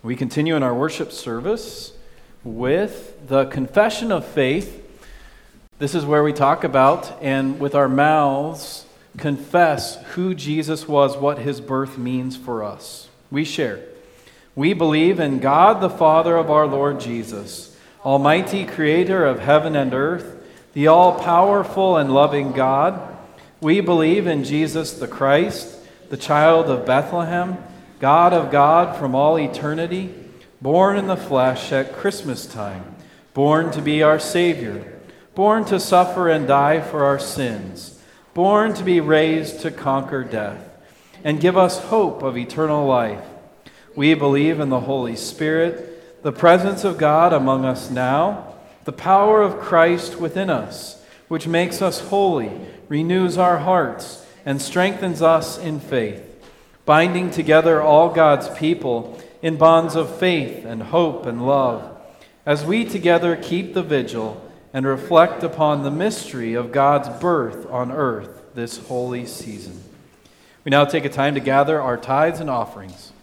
We continue in our worship service with the confession of faith. This is where we talk about and with our mouths confess who Jesus was, what his birth means for us. We share. We believe in God the Father of our Lord Jesus, Almighty Creator of heaven and earth, the all-powerful and loving God. We believe in Jesus the Christ, the child of Bethlehem, God of God from all eternity, born in the flesh at Christmas time, born to be our Savior, born to suffer and die for our sins, born to be raised to conquer death, and give us hope of eternal life. We believe in the Holy Spirit, the presence of God among us now, the power of Christ within us, which makes us holy, renews our hearts, and strengthens us in faith, binding together all God's people in bonds of faith and hope and love, as we together keep the vigil and reflect upon the mystery of God's birth on earth this holy season. We now take a time to gather our tithes and offerings.